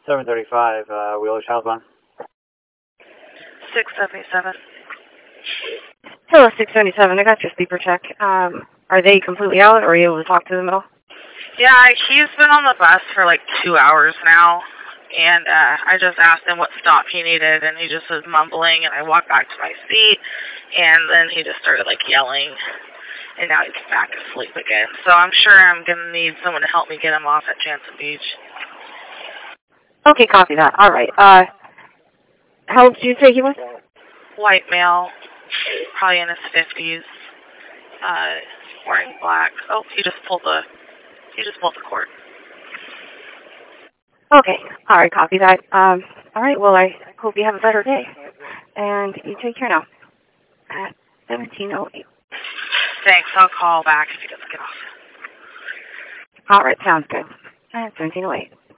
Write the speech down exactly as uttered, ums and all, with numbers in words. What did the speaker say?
seven thirty-five, uh, Wheeler southbound. six seventy-seven. Hello, six seventy-seven. I got your sleeper check. Um, are they completely out, or are you able to talk to them at all? Yeah, he's been on the bus for like two hours now, and uh, I just asked him what stop he needed, and he just was mumbling, and I walked back to my seat, and then he just started like yelling, and now he's back asleep again. So I'm sure I'm going to need someone to help me get him off at Jansen Beach. Okay, copy that. All right. Uh, how old did you say he was? White male, probably in his fifties, uh, wearing black. Oh, he just pulled the, he just pulled the cord. Okay. All right, copy that. Um, all right, well, I hope you have a better day. And you take care now. At seventeen oh eight. Thanks, I'll call back if he doesn't get off. All right, sounds good. At seventeen oh eight.